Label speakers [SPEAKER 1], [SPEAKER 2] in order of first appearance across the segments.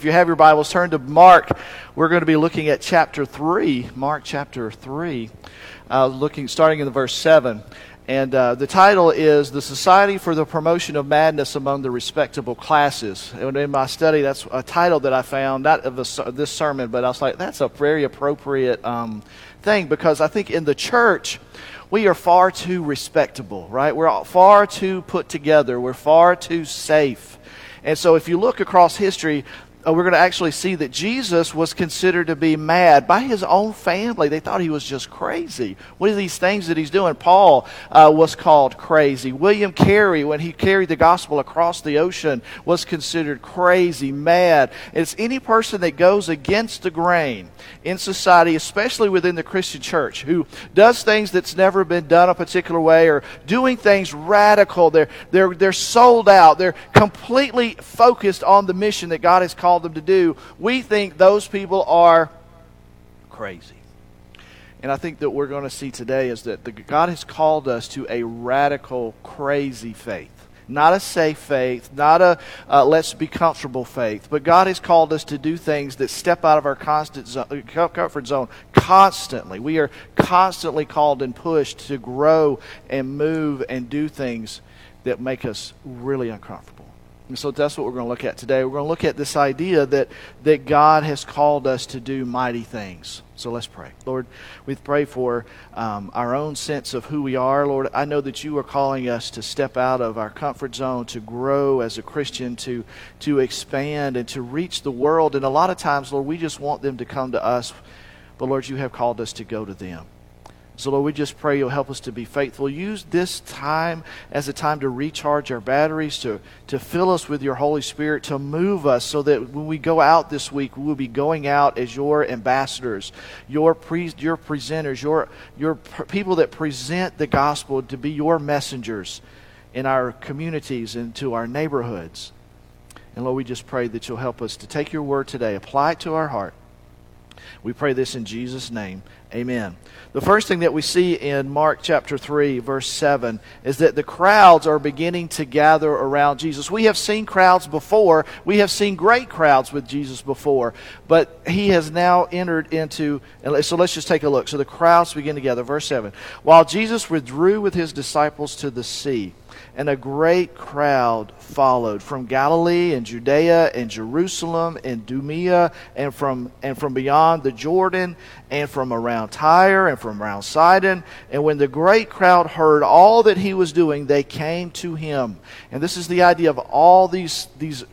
[SPEAKER 1] if you have your Bibles, turn to Mark. We're going to be looking at chapter 3, Mark chapter 3, starting in the verse 7. And the title is The Society for the Promotion of Madness Among the Respectable Classes. And in my study, that's a title that I found, not of this sermon, but I was like, that's a very appropriate thing, because I think in the church, we are far too respectable, right? We're far too put together. We're far too safe. And so if you look across history, we're going to actually see that Jesus was considered to be mad by his own family. They thought he was just crazy. What are these things that he's doing? Paul was called crazy. William Carey, when he carried the gospel across the ocean, was considered crazy, mad. It's any person that goes against the grain in society, especially within the Christian church, who does things that's never been done a particular way, or doing things radical. They're sold out. They're completely focused on the mission that God has called them to do. We think those people are crazy. And I think that we're going to see today is that God has called us to a radical, crazy faith. Not a safe faith, not a let's be comfortable faith, but God has called us to do things that step out of our comfort zone constantly. We are constantly called and pushed to grow and move and do things that make us really uncomfortable. And so that's what we're going to look at today. We're going to look at this idea that God has called us to do mighty things. So let's pray. Lord, we pray for our own sense of who we are. Lord, I know that you are calling us to step out of our comfort zone, to grow as a Christian, to expand and to reach the world. And a lot of times, Lord, we just want them to come to us. But Lord, you have called us to go to them. So, Lord, we just pray you'll help us to be faithful. Use this time as a time to recharge our batteries, to fill us with your Holy Spirit, to move us so that when we go out this week, we will be going out as your ambassadors, your presenters, your people that present the gospel, to be your messengers in our communities and to our neighborhoods. And, Lord, we just pray that you'll help us to take your word today, apply it to our heart. We pray this in Jesus' name. Amen. The first thing that we see in Mark chapter 3, verse 7, is that the crowds are beginning to gather around Jesus. We have seen crowds before. We have seen great crowds with Jesus before. But he has now entered into... So let's just take a look. So the crowds begin to gather. Verse 7. While Jesus withdrew with his disciples to the sea, and a great crowd followed from Galilee and Judea and Jerusalem and Idumea and from beyond the Jordan and from around Tyre and from around Sidon. And when the great crowd heard all that he was doing, they came to him. And this is the idea of all these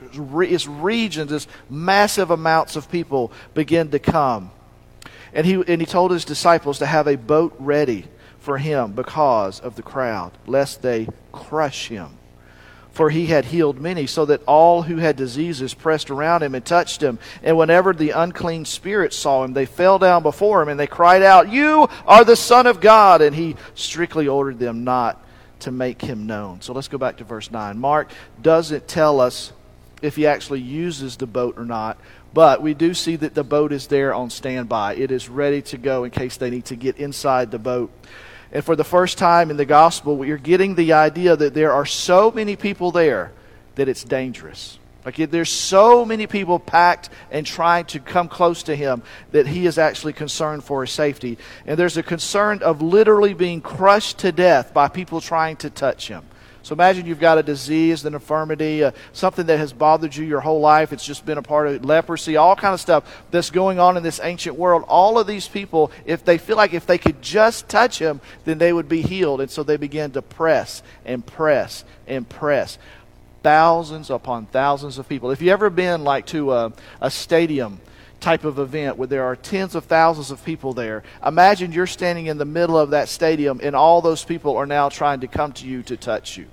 [SPEAKER 1] regions, this massive amounts of people begin to come. And he told his disciples to have a boat ready for him because of the crowd, lest they crush him. For he had healed many, so that all who had diseases pressed around him and touched him. And whenever the unclean spirits saw him, they fell down before him, and they cried out, "You are the Son of God!" And he strictly ordered them not to make him known. So let's go back to verse 9. Mark doesn't tell us if he actually uses the boat or not, but we do see that the boat is there on standby. It is ready to go in case they need to get inside the boat. And for the first time in the gospel, we are getting the idea that there are so many people there that it's dangerous. Like there's so many people packed and trying to come close to him that he is actually concerned for his safety. And there's a concern of literally being crushed to death by people trying to touch him. So imagine you've got a disease, an infirmity, something that has bothered you your whole life. It's just been a part of leprosy, all kind of stuff that's going on in this ancient world. All of these people, if they feel like if they could just touch him, then they would be healed. And so they begin to press and press and press. Thousands upon thousands of people. If you've ever been like to a stadium type of event where there are tens of thousands of people there, imagine you're standing in the middle of that stadium and all those people are now trying to come to you to touch you.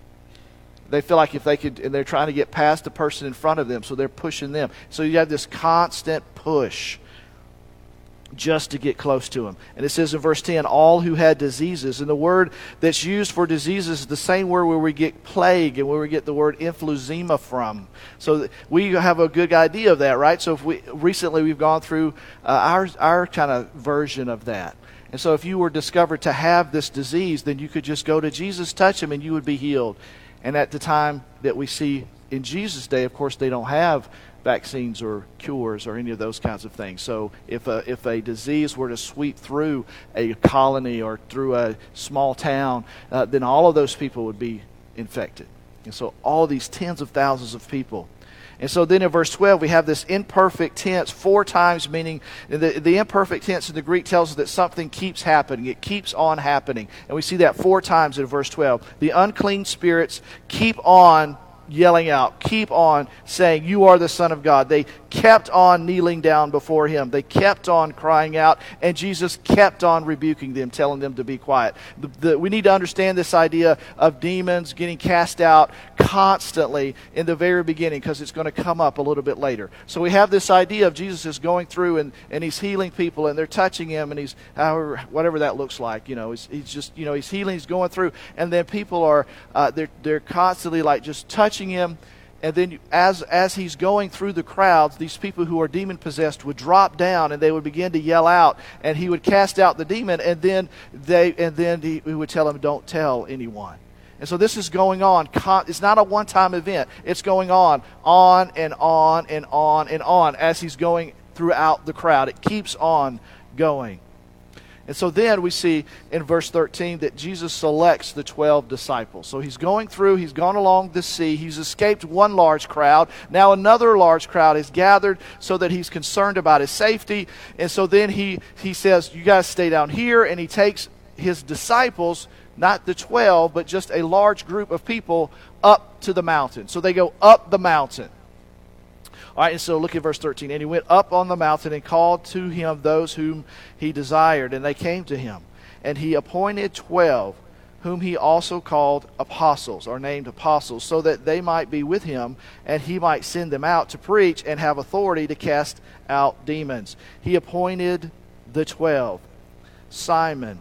[SPEAKER 1] They feel like if they could, and they're trying to get past the person in front of them, so they're pushing them. So you have this constant push just to get close to him. And it says in verse 10, all who had diseases. And the word that's used for diseases is the same word where we get plague and where we get the word emphysema from. So we have a good idea of that, right? So if recently we've gone through our kind of version of that. And so if you were discovered to have this disease, then you could just go to Jesus, touch him, and you would be healed. And at the time that we see in Jesus' day, of course, they don't have vaccines or cures or any of those kinds of things. So if a disease were to sweep through a colony or through a small town, then all of those people would be infected. And so all these tens of thousands of people. And so then in verse 12, we have this imperfect tense 4 times, meaning the imperfect tense in the Greek tells us that something keeps happening. It keeps on happening. And we see that 4 times in verse 12. The unclean spirits keep on yelling out, keep on saying, "You are the Son of God." They kept on kneeling down before him. They kept on crying out, and Jesus kept on rebuking them, telling them to be quiet. We need to understand this idea of demons getting cast out constantly in the very beginning, because it's going to come up a little bit later. So we have this idea of Jesus is going through and he's healing people, and they're touching him, and he's, however, whatever that looks like, he's just, he's healing, he's going through, and then people are, they're constantly like just touching him. And then as he's going through the crowds, these people who are demon-possessed would drop down, and they would begin to yell out, and he would cast out the demon, and then he would tell them, "Don't tell anyone." And so this is going on. It's not a one-time event. It's going on and on and on and on as he's going throughout the crowd. It keeps on going. And so then we see in verse 13 that Jesus selects the 12 disciples. So he's going through, he's gone along the sea, he's escaped one large crowd. Now another large crowd is gathered so that he's concerned about his safety. And so then he says, "You guys stay down here," and he takes his disciples, not the 12, but just a large group of people, up to the mountain. So they go up the mountain. All right, and so look at verse 13. "And he went up on the mountain and called to him those whom he desired, and they came to him. And he appointed 12, whom he also called apostles," or named apostles, "so that they might be with him, and he might send them out to preach and have authority to cast out demons. He appointed the 12, Simon,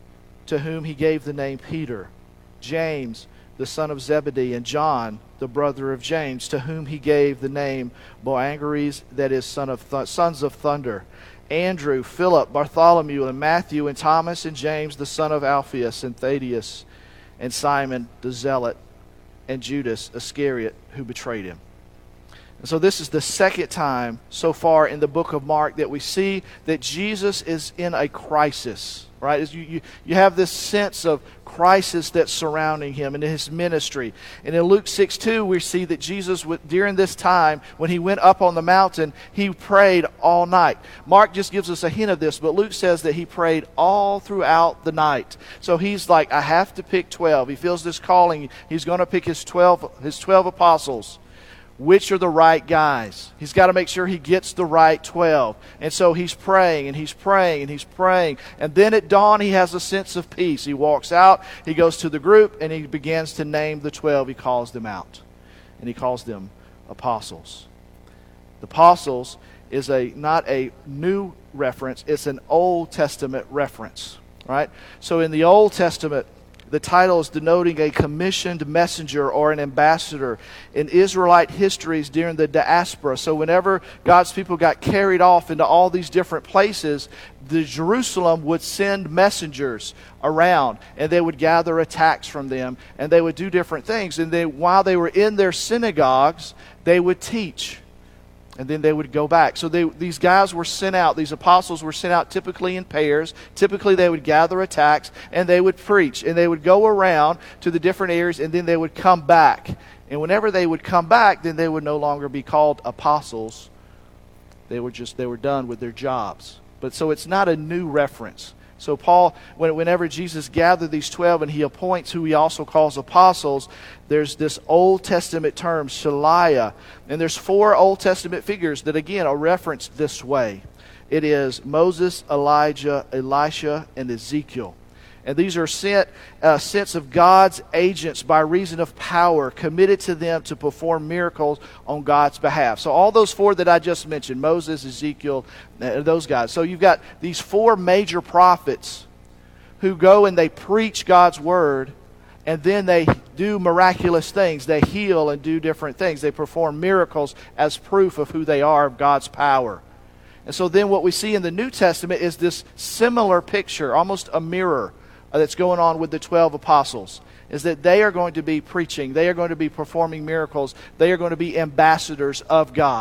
[SPEAKER 1] to whom he gave the name Peter, James, the son of Zebedee, and John, the brother of James, to whom he gave the name Boanerges, that is, sons of thunder, Andrew, Philip, Bartholomew, and Matthew, and Thomas, and James, the son of Alphaeus, and Thaddeus, and Simon the Zealot, and Judas Iscariot, who betrayed him." And so this is the second time so far in the book of Mark that we see that Jesus is in a crisis, right? As you have this sense of crisis that's surrounding him and his ministry. And in Luke 6:2, we see that Jesus, during this time, when he went up on the mountain, he prayed all night. Mark just gives us a hint of this, but Luke says that he prayed all throughout the night. So he's like, I have to pick 12. He feels this calling. He's going to pick his 12 apostles. Which are the right guys? He's got to make sure he gets the right 12. And so he's praying, and he's praying, and he's praying. And then at dawn, he has a sense of peace. He walks out, he goes to the group, and he begins to name the 12. He calls them out, and he calls them apostles. The apostles is not a new reference. It's an Old Testament reference, right? So in the Old Testament, the title is denoting a commissioned messenger or an ambassador in Israelite histories during the diaspora. So whenever God's people got carried off into all these different places, the Jerusalem would send messengers around, and they would gather attacks from them, and they would do different things. And while they were in their synagogues, they would teach. And then they would go back. So these guys were sent out. These apostles were sent out typically in pairs. Typically they would gather attacks and they would preach. And they would go around to the different areas, and then they would come back. And whenever they would come back, then they would no longer be called apostles. They were done with their jobs. But so it's not a new reference. So Paul, whenever Jesus gathered these 12 and he appoints who he also calls apostles, there's this Old Testament term, Shaliah. And there's 4 Old Testament figures that, again, are referenced this way. It is Moses, Elijah, Elisha, and Ezekiel. And these are sent of God's agents by reason of power committed to them to perform miracles on God's behalf. So all those 4 that I just mentioned, Moses, Ezekiel, those guys. So you've got these 4 major prophets who go and they preach God's word, and then they do miraculous things. They heal and do different things. They perform miracles as proof of who they are, of God's power. And so then what we see in the New Testament is this similar picture, almost a mirror, that's going on with the 12 apostles, is that they are going to be preaching. They are going to be performing miracles. They are going to be ambassadors of God.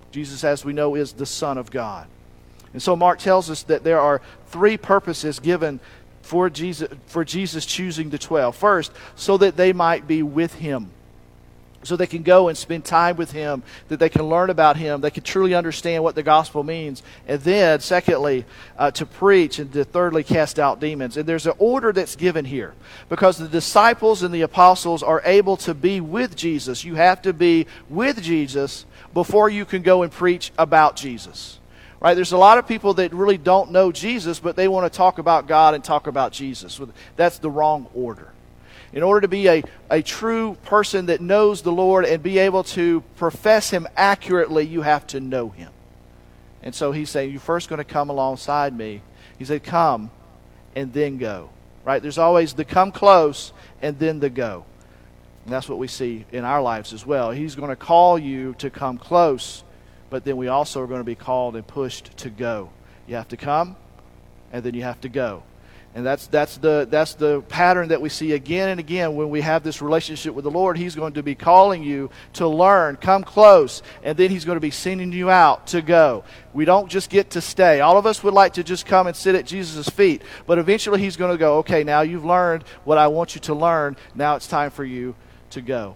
[SPEAKER 1] Jesus, as we know, is the Son of God. And so Mark tells us that there are three purposes given for Jesus choosing the 12. First, so that they might be with him. So they can go and spend time with him, that they can learn about him, they can truly understand what the gospel means. And then, secondly, to preach, and to thirdly, cast out demons. And there's an order that's given here, because the disciples and the apostles are able to be with Jesus. You have to be with Jesus before you can go and preach about Jesus. Right? There's a lot of people that really don't know Jesus, but they want to talk about God and talk about Jesus. That's the wrong order. In order to be a true person that knows the Lord and be able to profess him accurately, you have to know him. And so he's saying, you're first going to come alongside me. He said, come and then go. Right? There's always the come close and then the go. And that's what we see in our lives as well. He's going to call you to come close, but then we also are going to be called and pushed to go. You have to come, and then you have to go. And that's the pattern that we see again and again when we have this relationship with the Lord. He's going to be calling you to learn, come close, and then he's going to be sending you out to go. We don't just get to stay. All of us would like to just come and sit at Jesus' feet, but eventually he's going to go, okay, now you've learned what I want you to learn. Now it's time for you to go.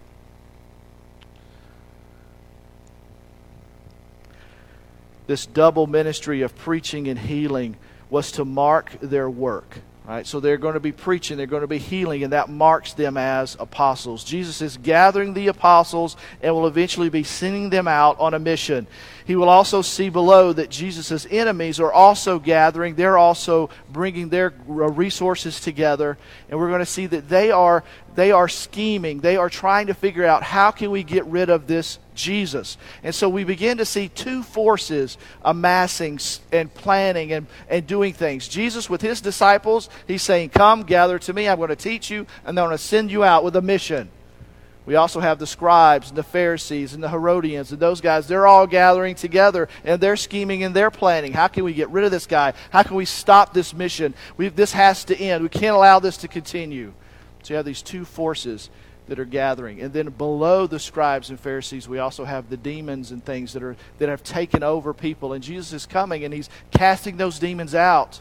[SPEAKER 1] This double ministry of preaching and healing was to mark their work. Right? So they're going to be preaching, they're going to be healing, and that marks them as apostles. Jesus is gathering the apostles and will eventually be sending them out on a mission. He will also see below that Jesus' enemies are also gathering. They're also bringing their resources together. And we're going to see that they are scheming. They are trying to figure out, how can we get rid of this Jesus? And so we begin to see two forces amassing and planning and doing things. Jesus with his disciples, he's saying, come, gather to me. I'm going to teach you, and I'm going to send you out with a mission. We also have the scribes and the Pharisees and the Herodians and those guys. They're all gathering together, and they're scheming and they're planning. How can we get rid of this guy? How can we stop this mission? This has to end. We can't allow this to continue. So you have these two forces that are gathering. And then below the scribes and Pharisees, we also have the demons and things that have taken over people. And Jesus is coming, and he's casting those demons out.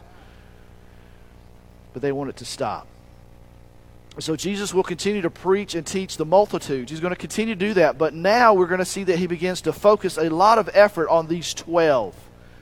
[SPEAKER 1] But they want it to stop. So Jesus will continue to preach and teach the multitudes. He's going to continue to do that. But now we're going to see that he begins to focus a lot of effort on these 12.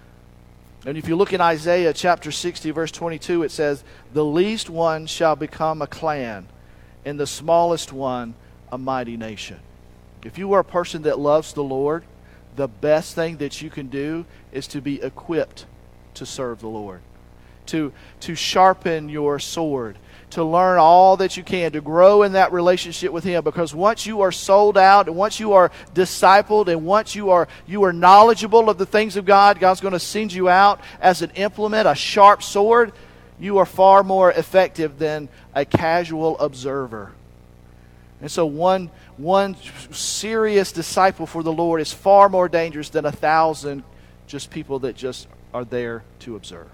[SPEAKER 1] And if you look in Isaiah chapter 60, verse 22, it says, the least one shall become a clan, and the smallest one a mighty nation. If you are a person that loves the Lord, the best thing that you can do is to be equipped to serve the Lord, to sharpen your sword, to learn all that you can, to grow in that relationship with him. Because once you are sold out, and once you are discipled, and once you are knowledgeable of the things of God, God's going to send you out as an implement, a sharp sword. You are far more effective than a casual observer. And so one serious disciple for the Lord is far more dangerous than 1,000 just people that just are there to observe.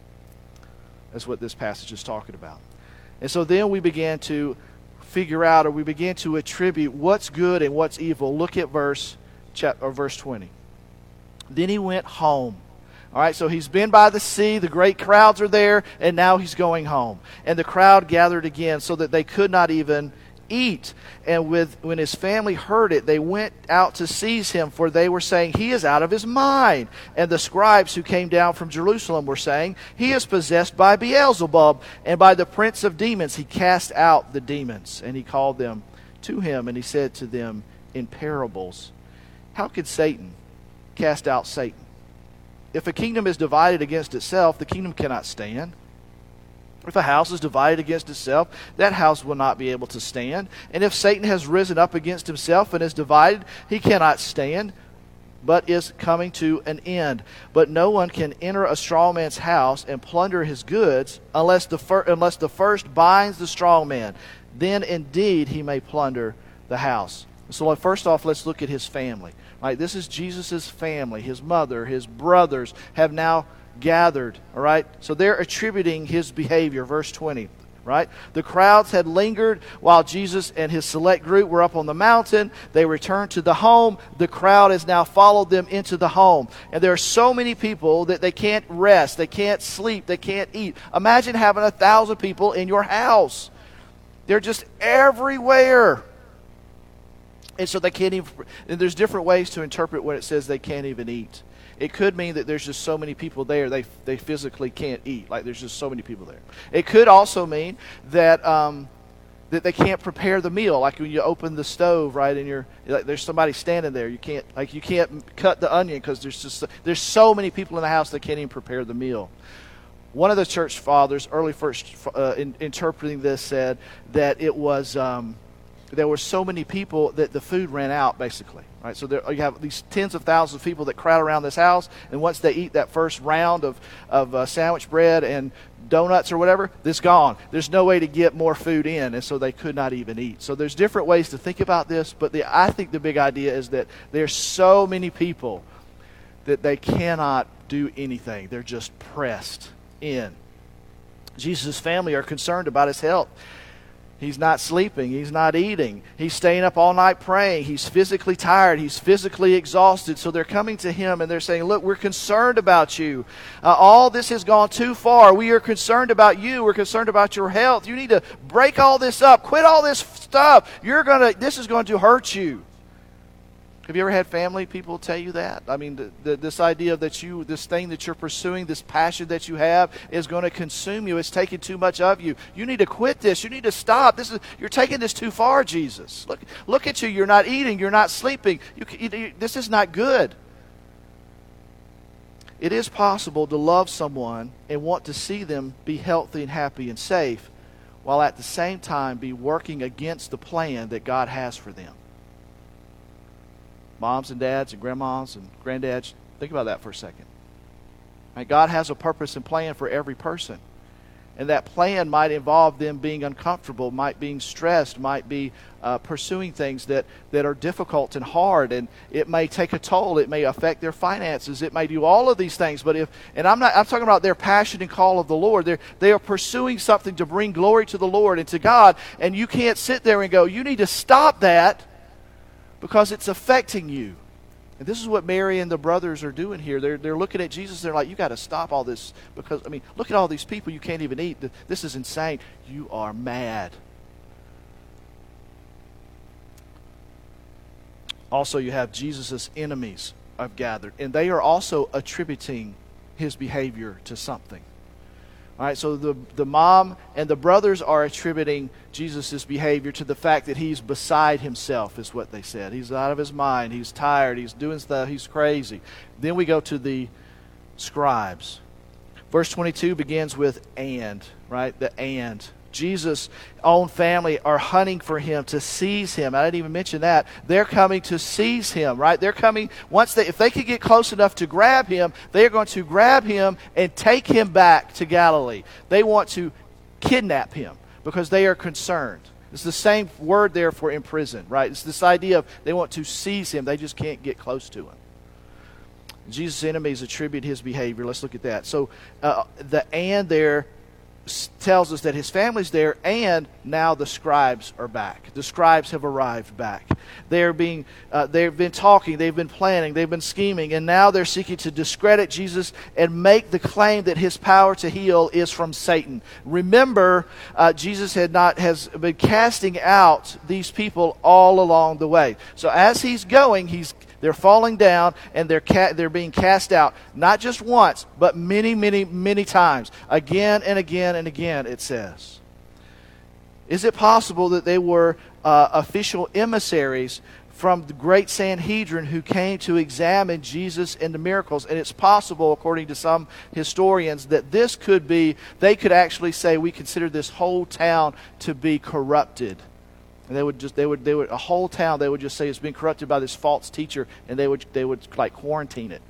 [SPEAKER 1] That's what this passage is talking about. And so then we began to figure out, or we began to attribute what's good and what's evil. Look at verse 20. Then he went home. All right, so he's been by the sea, the great crowds are there, and now he's going home. And the crowd gathered again so that they could not even eat. And when his family heard it, they went out to seize him, for they were saying, he is out of his mind. And the scribes who came down from Jerusalem were saying, he is possessed by Beelzebub, and by the prince of demons he cast out the demons. And he called them to him, and he said to them in parables, how could Satan cast out Satan? If a kingdom is divided against itself, the kingdom cannot stand. If a house is divided against itself, that house will not be able to stand. And if Satan has risen up against himself and is divided, he cannot stand, but is coming to an end. But no one can enter a strong man's house and plunder his goods unless the first binds the strong man. Then indeed he may plunder the house. So first off, let's look at his family. Right, this is Jesus' family. His mother, his brothers have now gathered. All right, so they're attributing his behavior. Verse 20. right? The crowds had lingered while Jesus and his select group were up on the mountain. They returned to the home. The crowd has now followed them into the home. And there are so many people that they can't rest, they can't sleep, they can't eat. Imagine having 1,000 people in your house. They're just everywhere. And so they can't even, and there's different ways to interpret when it says they can't even eat. It could mean that there's just so many people there they physically can't eat. Like there's just so many people there. It could also mean that that they can't prepare the meal. Like when you open the stove, right, and there's somebody standing there. You can't cut the onion because there's so many people in the house that can't even prepare the meal. One of the church fathers, early first interpreting this, said that it was there were so many people that the food ran out, basically. Right? So you have these tens of thousands of people that crowd around this house, and once they eat that first round of sandwich bread and donuts or whatever, it's gone. There's no way to get more food in, and so they could not even eat. So there's different ways to think about this, but I think the big idea is that there's so many people that they cannot do anything. They're just pressed in. Jesus' family are concerned about his health. He's not sleeping. He's not eating. He's staying up all night praying. He's physically tired. He's physically exhausted. So they're coming to him and they're saying, look, we're concerned about you. All this has gone too far. We are concerned about you. We're concerned about your health. You need to break all this up. Quit all this stuff. This is going to hurt you. Have you ever had family people tell you that? I mean, this idea that this thing that you're pursuing, this passion that you have is going to consume you. It's taking too much of you. You need to quit this. You need to stop. You're taking this too far, Jesus. Look at you. You're not eating. You're not sleeping. This is not good. It is possible to love someone and want to see them be healthy and happy and safe, while at the same time be working against the plan that God has for them. Moms and dads and grandmas and granddads, think about that for a second. Right? God has a purpose and plan for every person. And that plan might involve them being uncomfortable, might being stressed, might be pursuing things that are difficult and hard. And it may take a toll. It may affect their finances. It may do all of these things. I'm talking about their passion and call of the Lord. They are pursuing something to bring glory to the Lord and to God. And you can't sit there and go, you need to stop that, because it's affecting you. And this is what Mary and the brothers are doing here. They're looking at Jesus. They're like, you got to stop all this, because, look at all these people. You can't even eat. This is insane. You are mad. Also, you have Jesus' enemies have gathered, and they are also attributing his behavior to something. All right, so the mom and the brothers are attributing Jesus' behavior to the fact that he's beside himself, is what they said. He's out of his mind. He's tired. He's doing stuff. He's crazy. Then we go to the scribes. Verse 22 begins with and, right? The and. Jesus' own family are hunting for him, to seize him. I didn't even mention that. They're coming to seize him, right? They're coming, if they could get close enough to grab him, they are going to grab him and take him back to Galilee. They want to kidnap him because they are concerned. It's the same word there for imprison, right? It's this idea of they want to seize him. They just can't get close to him. Jesus' enemies attribute his behavior. Let's look at that. So the and there tells us that his family's there, and now the scribes are back. The scribes have arrived back. They've been talking, they've been planning, they've been scheming, and now they're seeking to discredit Jesus and make the claim that his power to heal is from Satan. Remember, Jesus has been casting out these people all along the way. So as he's going, they're falling down, and they're being cast out, not just once, but many, many, many times. Again and again and again, it says. Is it possible that they were official emissaries from the great Sanhedrin who came to examine Jesus and the miracles? And it's possible, according to some historians, that they could actually say, we consider this whole town to be corrupted. And they would a whole town, they would just say it's been corrupted by this false teacher, and they would like quarantine it.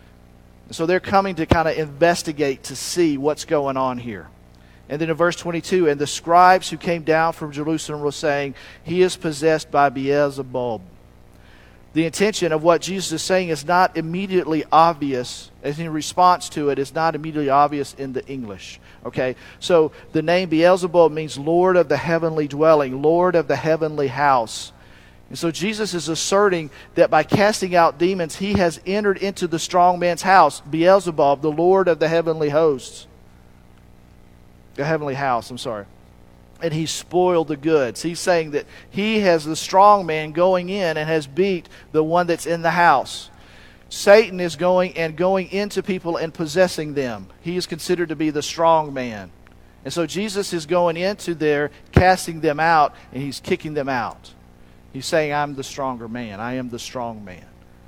[SPEAKER 1] So they're coming to kind of investigate to see what's going on here. And then in verse 22, and the scribes who came down from Jerusalem were saying, he is possessed by Beelzebub, the intention of what Jesus is saying is not immediately obvious, as in response to it, is not immediately obvious in the English. Okay, so the name Beelzebub means Lord of the heavenly dwelling, Lord of the heavenly house. And so Jesus is asserting that by casting out demons, he has entered into the strong man's house, Beelzebub, the Lord of the heavenly hosts. The heavenly house, and he spoiled the goods. He's saying that he has the strong man going in and has beat the one that's in the house. Satan is going into people and possessing them. He is considered to be the strong man. And so Jesus is going into there, casting them out, and he's kicking them out. He's saying, I'm the stronger man. I am the strong man.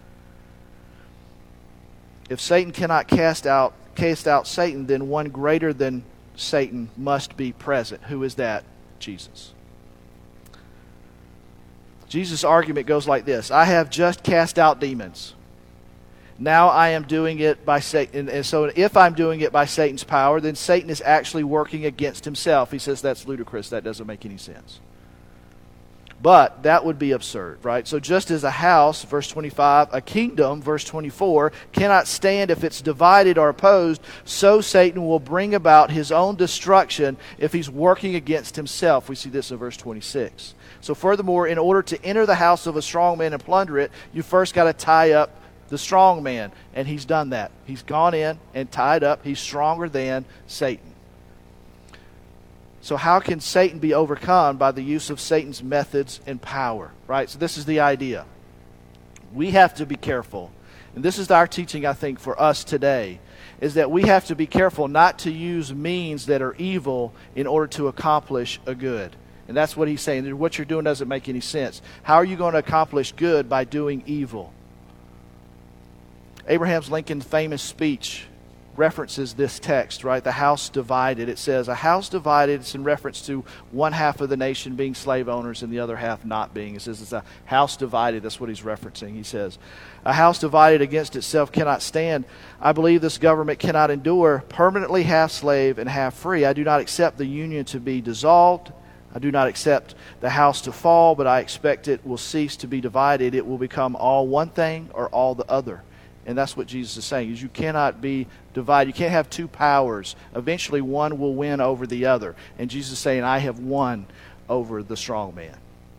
[SPEAKER 1] If Satan cannot cast out Satan, then one greater than Satan must be present. Who is that? Jesus. Jesus' argument goes like this. I have just cast out demons. Now I am doing it by Satan. And so if I'm doing it by Satan's power, then Satan is actually working against himself. He says that's ludicrous. That doesn't make any sense. But that would be absurd, right? So just as a house, verse 25, a kingdom, verse 24, cannot stand if it's divided or opposed, so Satan will bring about his own destruction if he's working against himself. We see this in verse 26. So furthermore, in order to enter the house of a strong man and plunder it, you first got to tie up the strong man. And he's done that. He's gone in and tied up. He's stronger than Satan. So how can Satan be overcome? By the use of Satan's methods and power, right? So this is the idea. We have to be careful. And this is our teaching, I think, for us today, is that we have to be careful not to use means that are evil in order to accomplish a good. And that's what he's saying. What you're doing doesn't make any sense. How are you going to accomplish good by doing evil? Abraham Lincoln's famous speech references this text, right? The house divided. It says, a house divided, it's in reference to one half of the nation being slave owners and the other half not being. It says it's a house divided. That's what he's referencing. He says, a house divided against itself cannot stand. I believe this government cannot endure, permanently half slave and half free. I do not accept the union to be dissolved. I do not accept the house to fall, but I expect it will cease to be divided. It will become all one thing or all the other. And that's what Jesus is saying, is you cannot be divided. You can't have two powers. Eventually one will win over the other. And Jesus is saying, I have won over the strong man.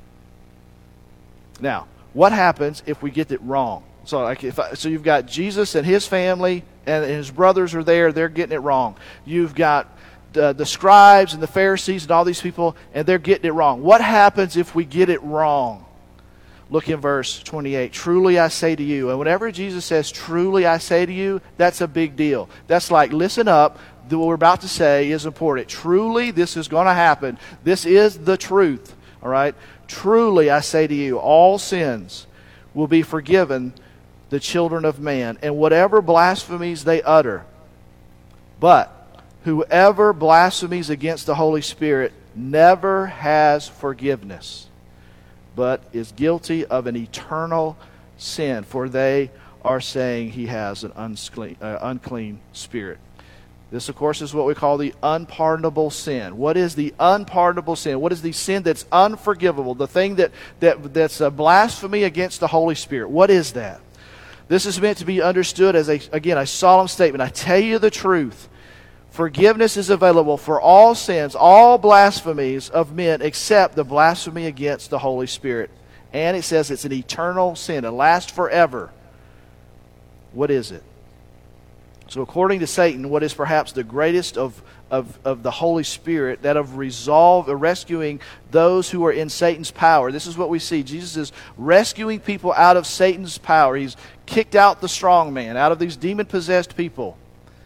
[SPEAKER 1] Now, what happens if we get it wrong? So you've got Jesus and his family and his brothers are there. They're getting it wrong. You've got the scribes and the Pharisees and all these people, and they're getting it wrong. What happens if we get it wrong? Look in verse 28. Truly I say to you. And whenever Jesus says, truly I say to you, that's a big deal. That's like, listen up. What we're about to say is important. Truly, this is going to happen. This is the truth. All right? Truly I say to you, all sins will be forgiven the children of man, and whatever blasphemies they utter. But whoever blasphemies against the Holy Spirit never has forgiveness, but is guilty of an eternal sin, for they are saying he has an unclean spirit. This, of course, is what we call the unpardonable sin. What is the unpardonable sin? What is the sin that's unforgivable? The thing that's a blasphemy against the Holy Spirit. What is that? This is meant to be understood as, a solemn statement. I tell you the truth. Forgiveness is available for all sins, all blasphemies of men, except the blasphemy against the Holy Spirit. And it says it's an eternal sin. It lasts forever. What is it? So according to Satan, what is perhaps the greatest of the Holy Spirit, that of rescuing those who are in Satan's power. This is what we see. Jesus is rescuing people out of Satan's power. He's kicked out the strong man, out of these demon-possessed people.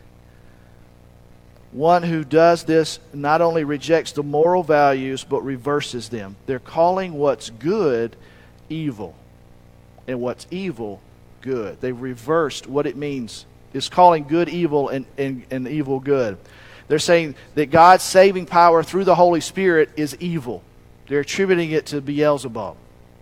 [SPEAKER 1] One who does this not only rejects the moral values, but reverses them. They're calling what's good evil, and what's evil good. They've reversed what it means. It's calling good evil and evil good. They're saying that God's saving power through the Holy Spirit is evil. They're attributing it to Beelzebub.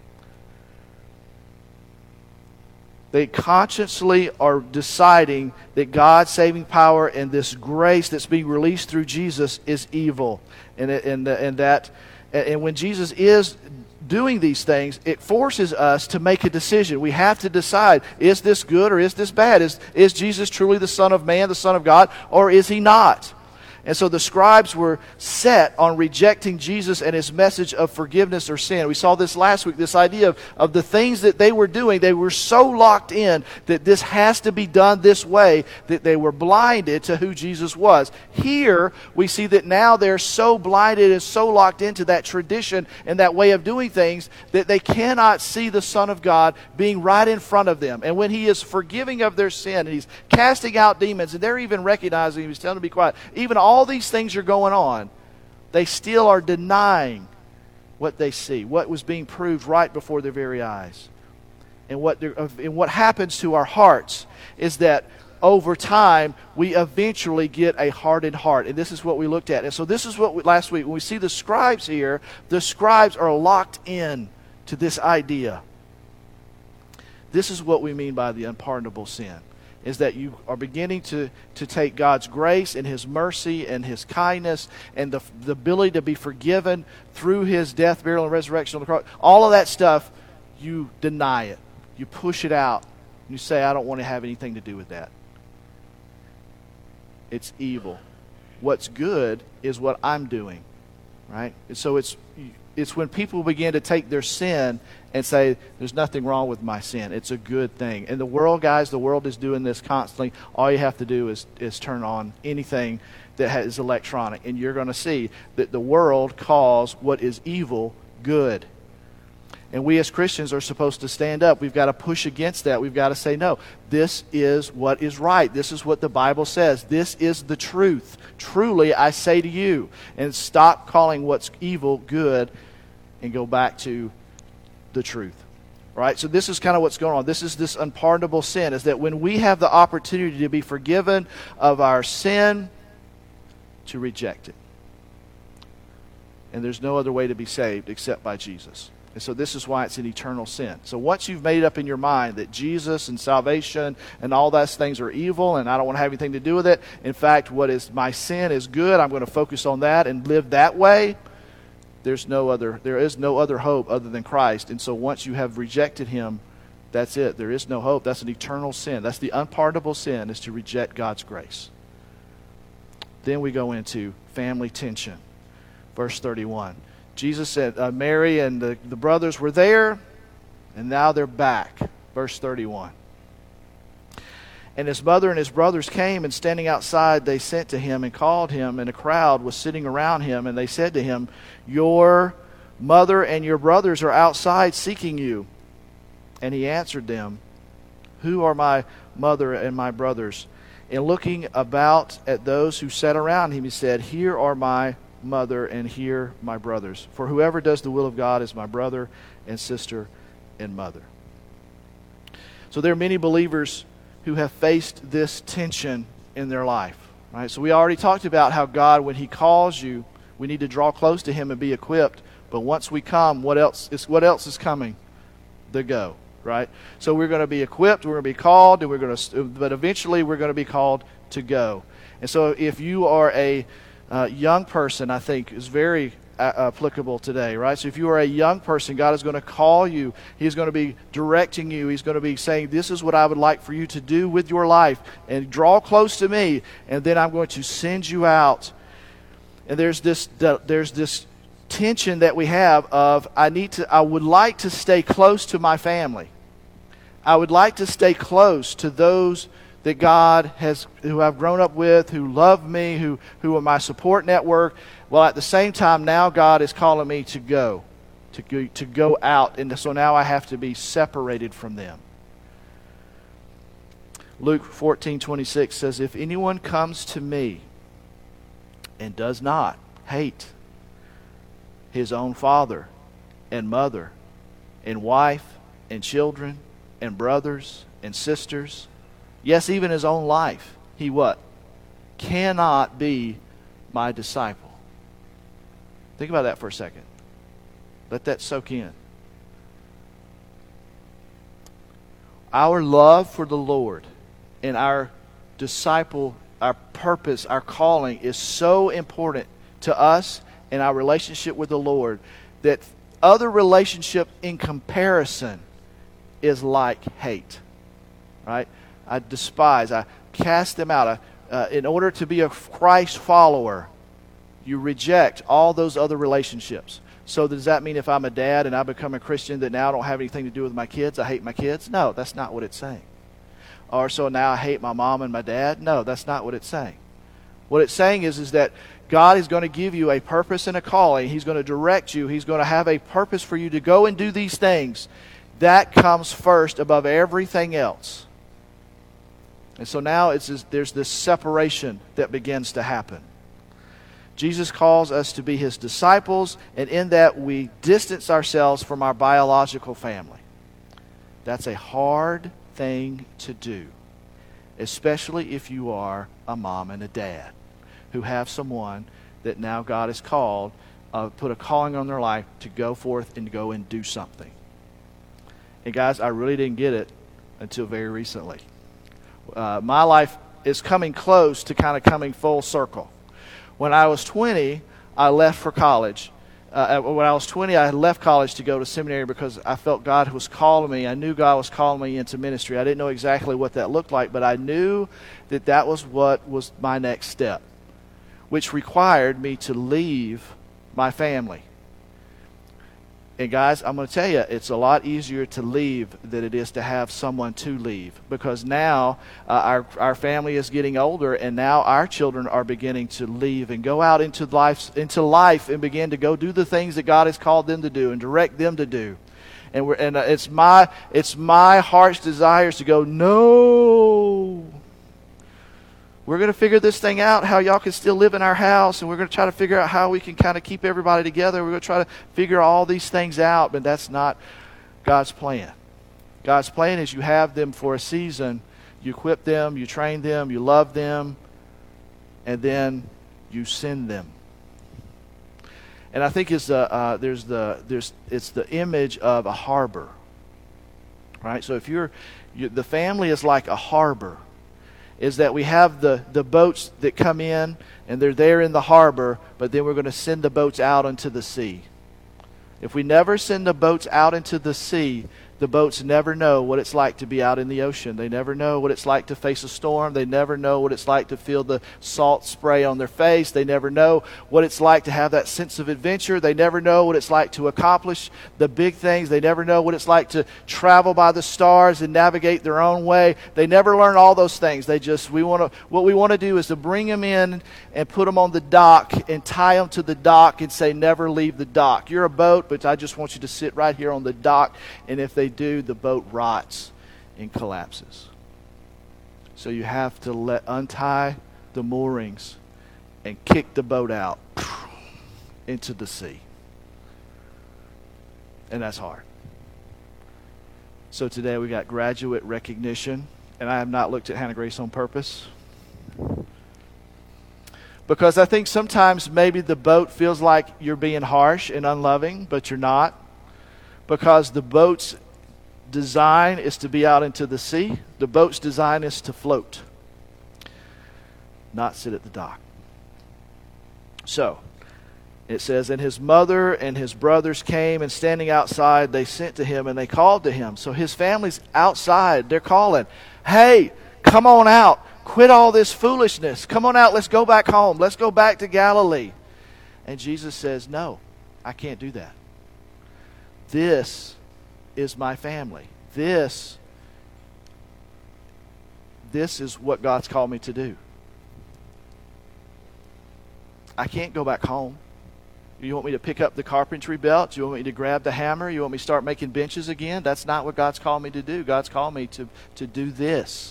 [SPEAKER 1] They consciously are deciding that God's saving power and this grace that's being released through Jesus is evil, and when Jesus is doing these things, it forces us to make a decision. We have to decide, is this good or is this bad? Is Jesus truly the Son of Man, the Son of God, or is he not? And so the scribes were set on rejecting Jesus and his message of forgiveness or sin. We saw this last week, this idea of the things that they were doing. They were so locked in that this has to be done this way that they were blinded to who Jesus was. Here, we see that now they're so blinded and so locked into that tradition and that way of doing things that they cannot see the Son of God being right in front of them. And when he is forgiving of their sin and he's casting out demons, and they're even recognizing, he was telling them to be quiet, even all these things are going on, they still are denying what they see, what was being proved right before their very eyes. And what happens to our hearts is that over time, we eventually get a hardened heart. And this is what we looked at. And so this is what last week, when we see the scribes here, the scribes are locked in to this idea. This is what we mean by the unpardonable sin, is that you are beginning to take God's grace and his mercy and his kindness and the ability to be forgiven through his death, burial, and resurrection on the cross. All of that stuff, you deny it. You push it out. And you say, I don't want to have anything to do with that. It's evil. What's good is what I'm doing, right? And so it's when people begin to take their sin and say, there's nothing wrong with my sin. It's a good thing. And the world, guys, the world is doing this constantly. All you have to do is turn on anything that is electronic, and you're going to see that the world calls what is evil good. And we as Christians are supposed to stand up. We've got to push against that. We've got to say, no, this is what is right. This is what the Bible says. This is the truth. Truly, I say to you. And stop calling what's evil good and go back to the truth. Right? So this is kind of what's going on. This is this unpardonable sin, is that when we have the opportunity to be forgiven of our sin, to reject it. And there's no other way to be saved except by Jesus. And so this is why it's an eternal sin. So once you've made up in your mind that Jesus and salvation and all those things are evil and I don't want to have anything to do with it, in fact, what is my sin is good, I'm going to focus on that and live that way, there is no other hope other than Christ. And so once you have rejected him, that's it. There is no hope. That's an eternal sin. That's the unpardonable sin, is to reject God's grace. Then we go into family tension. Verse 31. Jesus said, Mary and the brothers were there, and now they're back. Verse 31. And his mother and his brothers came, and standing outside, they sent to him and called him, and a crowd was sitting around him, and they said to him, your mother and your brothers are outside seeking you. And he answered them, who are my mother and my brothers? And looking about at those who sat around him, he said, here are my mother and here my brothers. For whoever does the will of God is my brother and sister and mother. So there are many believers who have faced this tension in their life. Right? So we already talked about how God, when he calls you, we need to draw close to him and be equipped. But once we come, what else is coming? The go. Right? So we're going to be equipped, we're going to be called, and but eventually we're going to be called to go. And so if you are a young person, I think is very applicable today, right? So if you are a young person, God is going to call you. He's going to be directing you. He's going to be saying, this is what I would like for you to do with your life, and draw close to me, and then I'm going to send you out. And there's this tension that we have of, I would like to stay close to my family. I would like to stay close to those that God has, who I've grown up with, who love me, who are my support network. Well, at the same time, now God is calling me to go out, and so now I have to be separated from them. Luke 14:26 says, if anyone comes to me and does not hate his own father and mother and wife and children and brothers and sisters, yes, even his own life, he what? Cannot be my disciple. Think about that for a second. Let that soak in. Our love for the Lord and our disciple, our purpose, our calling is so important to us and our relationship with the Lord that other relationship in comparison is like hate. Right? I despise, I cast them out. In order to be a Christ follower, you reject all those other relationships. So does that mean if I'm a dad and I become a Christian that now I don't have anything to do with my kids, I hate my kids? No, that's not what it's saying. Or so now I hate my mom and my dad? No, that's not what it's saying. What it's saying is that God is going to give you a purpose and a calling. He's going to direct you. He's going to have a purpose for you to go and do these things. That comes first above everything else. And so now there's this separation that begins to happen. Jesus calls us to be His disciples, and in that we distance ourselves from our biological family. That's a hard thing to do, especially if you are a mom and a dad who have someone that now God has called, put a calling on their life to go forth and go and do something. And guys, I really didn't get it until very recently. My life is coming close to kind of coming full circle. When I was 20, I left for college. When I was 20, I left college to go to seminary because I felt God was calling me. I knew God was calling me into ministry. I didn't know exactly what that looked like, but I knew that that was what was my next step, which required me to leave my family. And guys, I'm going to tell you, it's a lot easier to leave than it is to have someone to leave, because now our family is getting older, and now our children are beginning to leave and go out into life and begin to go do the things that God has called them to do and direct them to do. And it's my heart's desires to go, no. We're going to figure this thing out, how y'all can still live in our house, and we're going to try to figure out how we can kind of keep everybody together. We're going to try to figure all these things out, but that's not God's plan. God's plan is you have them for a season, you equip them, you train them, you love them, and then you send them. And I think it's the image of a harbor, right? So if the family is like a harbor. Is that we have the boats that come in and they're there in the harbor, but then we're going to send the boats out into the sea. If we never send the boats out into the sea, the boats never know what it's like to be out in the ocean. They never know what it's like to face a storm. They never know what it's like to feel the salt spray on their face. They never know what it's like to have that sense of adventure. They never know what it's like to accomplish the big things. They never know what it's like to travel by the stars and navigate their own way. They never learn all those things. What we want to do is to bring them in and put them on the dock and tie them to the dock and say, never leave the dock. You're a boat, but I just want you to sit right here on the dock, and if they do, the boat rots and collapses. So you have to untie the moorings and kick the boat out into the sea. And that's hard. So today we got graduate recognition, and I have not looked at Hannah Grace on purpose, because I think sometimes maybe the boat feels like you're being harsh and unloving, but you're not, because the boat's design is to be out into the sea. The boat's design is to float, not sit at the dock. So it says, and his mother and his brothers came, and standing outside they sent to him, and they called to him. So his family's outside. They're calling, hey, come on out. Quit all this foolishness. Come on out. Let's go back home. Let's go back to Galilee. And Jesus says, no, I can't do that. This is my family. This is what God's called me to do. I can't go back home. You want me to pick up the carpentry belt? You want me to grab the hammer? You want me to start making benches again? That's not what God's called me to do. God's called me to do this.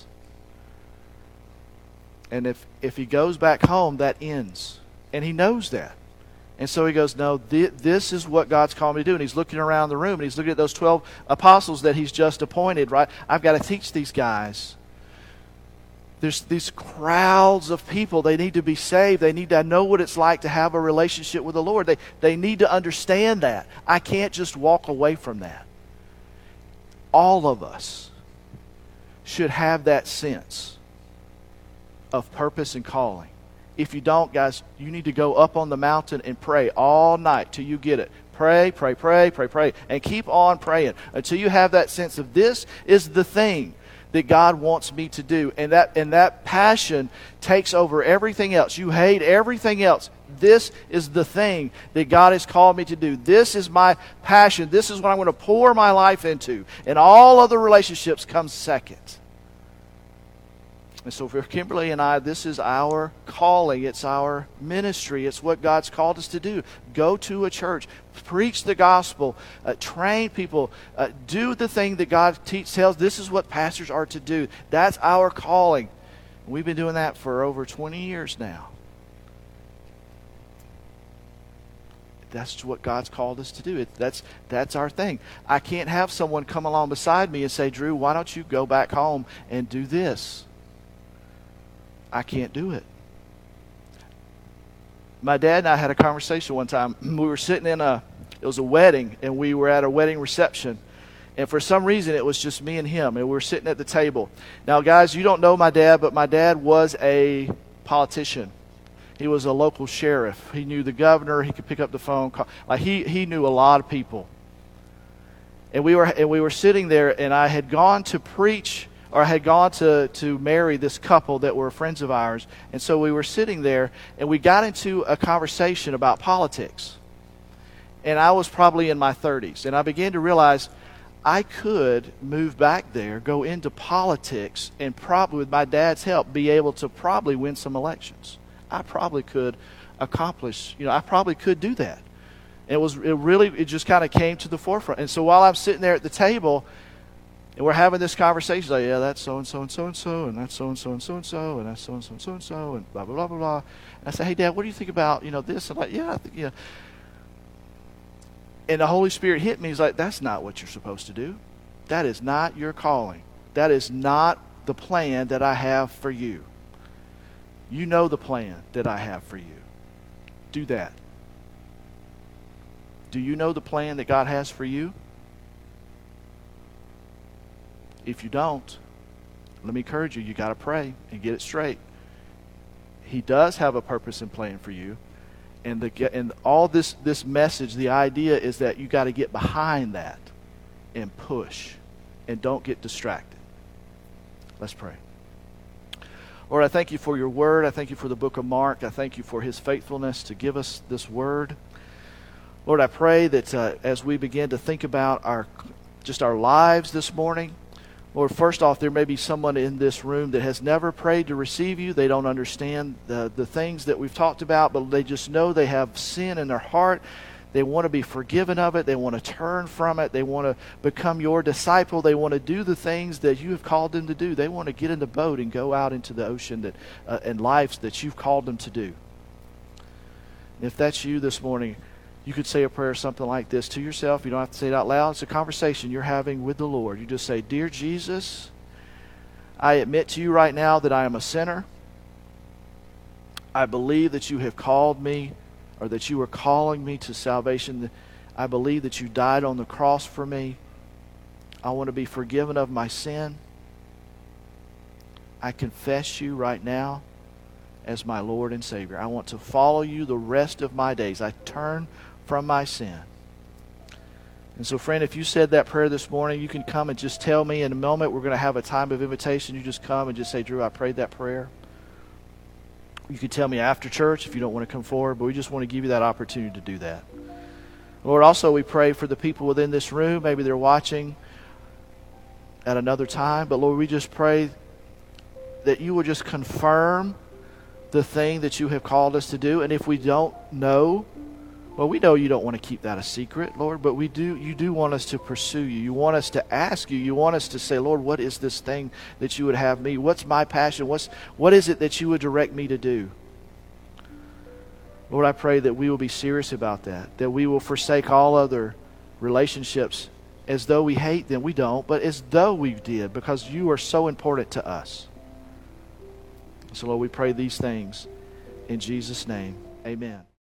[SPEAKER 1] And if he goes back home, that ends. And he knows that. And so he goes, no, this is what God's called me to do. And he's looking around the room, and he's looking at those 12 apostles that he's just appointed, right? I've got to teach these guys. There's these crowds of people. They need to be saved. They need to know what it's like to have a relationship with the Lord. They need to understand that. I can't just walk away from that. All of us should have that sense of purpose and calling. If you don't, guys, you need to go up on the mountain and pray all night till you get it. Pray, pray, pray, pray, pray. And keep on praying until you have that sense of this is the thing that God wants me to do. And that passion takes over everything else. You hate everything else. This is the thing that God has called me to do. This is my passion. This is what I'm going to pour my life into. And all other relationships come second. And so for Kimberly and I, this is our calling. It's our ministry. It's what God's called us to do. Go to a church. Preach the gospel. Train people. Do the thing that God tells. This is what pastors are to do. That's our calling. And we've been doing that for over 20 years now. That's what God's called us to do. That's our thing. I can't have someone come along beside me and say, Drew, why don't you go back home and do this? I can't do it. My dad and I had a conversation one time. We were sitting it was a wedding, and we were at a wedding reception. And for some reason, it was just me and him, and we were sitting at the table. Now, guys, you don't know my dad, but my dad was a politician. He was a local sheriff. He knew the governor. He could pick up the phone. He knew a lot of people. And we were sitting there, and I had gone to preach, or I had gone to marry this couple that were friends of ours. And so we were sitting there, and we got into a conversation about politics. And I was probably in my 30s. And I began to realize I could move back there, go into politics, and probably with my dad's help be able to probably win some elections. I probably could accomplish, I probably could do that. And it just kind of came to the forefront. And so while I'm sitting there at the table, and we're having this conversation, like, yeah, that's so-and-so and so-and-so, and that's so-and-so and so-and-so, and that's so-and-so and so-and-so, and blah, blah, blah, blah, blah. And I say, hey, Dad, what do you think about, this? And I'm like, yeah, I think, yeah. And the Holy Spirit hit me. He's like, that's not what you're supposed to do. That is not your calling. That is not the plan that I have for you. You know the plan that I have for you. Do that. Do you know the plan that God has for you? If you don't, let me encourage you, you got to pray and get it straight. He does have a purpose and plan for you. And all this message, the idea is that you got to get behind that and push and don't get distracted. Let's pray. Lord, I thank you for your word. I thank you for the book of Mark. I thank you for his faithfulness to give us this word. Lord, I pray that as we begin to think about our lives this morning, Lord, first off, there may be someone in this room that has never prayed to receive you. They don't understand the things that we've talked about, but they just know they have sin in their heart. They want to be forgiven of it. They want to turn from it. They want to become your disciple. They want to do the things that you have called them to do. They want to get in the boat and go out into the ocean and lives that you've called them to do. If that's you this morning, you could say a prayer something like this to yourself. You don't have to say it out loud. It's a conversation you're having with the Lord. You just say, Dear Jesus, I admit to you right now that I am a sinner. I believe that you have called me, or that you are calling me to salvation. I believe that you died on the cross for me. I want to be forgiven of my sin. I confess you right now as my Lord and Savior. I want to follow you the rest of my days. I turn from my sin. And so, friend, if you said that prayer this morning, you can come and just tell me in a moment. We're going to have a time of invitation. You just come and just say, Drew, I prayed that prayer. You can tell me after church if you don't want to come forward, but we just want to give you that opportunity to do that. Lord, also we pray for the people within this room. Maybe they're watching at another time, but Lord, we just pray that you will just confirm the thing that you have called us to do. And if we don't know, well, we know you don't want to keep that a secret, Lord, but you do want us to pursue you. You want us to ask you. You want us to say, Lord, what is this thing that you would have me? What's my passion? What is it that you would direct me to do? Lord, I pray that we will be serious about that we will forsake all other relationships as though we hate them. We don't, but as though we did, because you are so important to us. So, Lord, we pray these things in Jesus' name. Amen.